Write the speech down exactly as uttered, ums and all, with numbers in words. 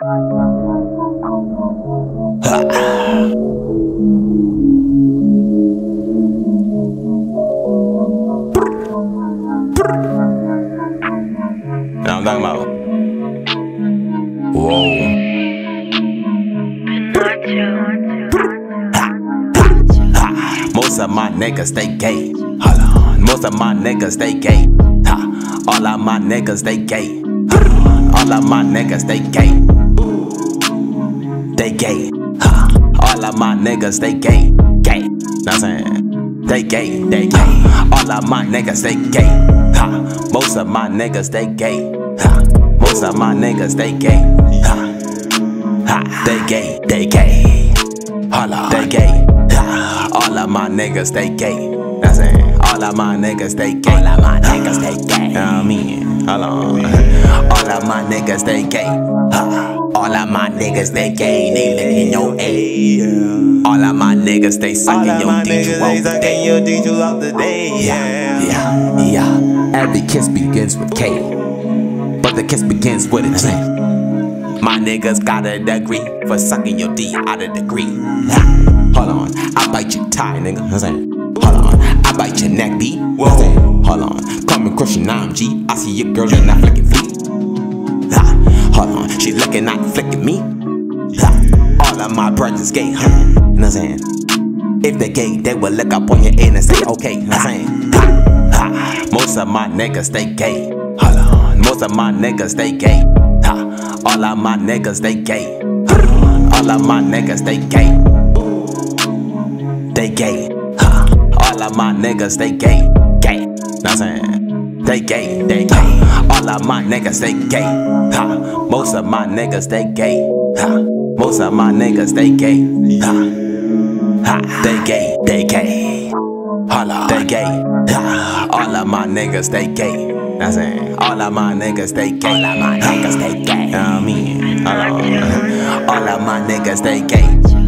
Now I'm talking about. Whoa. Most of my niggas they gay. Hold on. Most of my niggas they gay. Ha. All of my niggas they gay. All of my niggas they gay. They gay. Ha. All of my niggas they gay. Gay. Know what I'm saying? They gay. They gay. All of my niggas they gay. Ha. Most of my niggas they gay. Ha. Most of my niggas they gay. Ha. Ha. They gay. They gay. Hold on. They gay. Ha. All of my niggas they gay. That's it. All of my niggas they gay. All of my niggas they gay. You know what I mean? Hold on. All of my niggas they gay. Ha. All of my niggas they gay. They licking your A. All of my niggas they sucking your D throughout the day. Yeah, yeah, yeah. Every kiss begins with K, but the kiss begins with a G. My niggas got a degree for sucking your D out of degree. Ha. Hold on, I bite your tie, nigga. I'm saying, hold on, I bite your neck, B. I'm saying, hold on, call me Christian, I'm G. I see your girl and I flicking feet. Ha. Hold on, she looking, not flicking me. Ha. All of my brothers gay, huh? You know what I'm saying? If they gay, they will look up on your end and say, okay. You know what I'm saying? Ha. Ha. Most of my niggas they gay. Hold on, most of my niggas they gay. Ha. All of my niggas they gay. All of my niggas they gay. They gay. Ha. All of my niggas they gay. Gay. Know what I'm saying? They gay. They gay. All of my niggas they gay. Ha. Most of my niggas they gay. Ha. Most of my niggas they gay. Ha. Ha. They gay. They gay. Holla. They gay. Ha. All of my niggas they gay. That's it. All of my niggas they gay. All of my niggas they gay. You know what I mean? All of my niggas they gay.